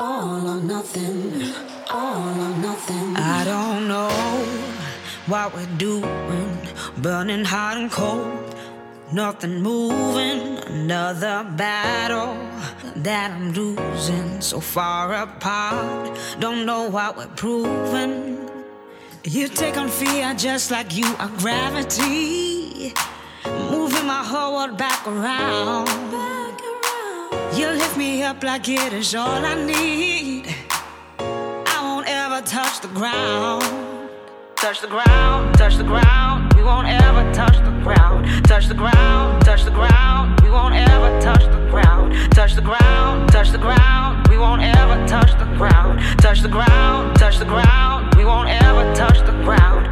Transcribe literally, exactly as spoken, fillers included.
All or nothing, all or nothing. I don't know what we're doing, burning hot and cold, nothing moving, another battle that I'm losing, so far apart, don't know what we're proving. You take on fear just like you are gravity, moving my whole world back around. You lift me up like it is all I need. I won't ever touch the ground. Touch the ground, touch the ground. We won't ever touch the ground. Touch the ground, touch the ground. We won't ever touch the ground. Touch the ground, touch the ground. We won't ever touch the ground. Touch the ground, touch the ground. We won't ever touch the ground.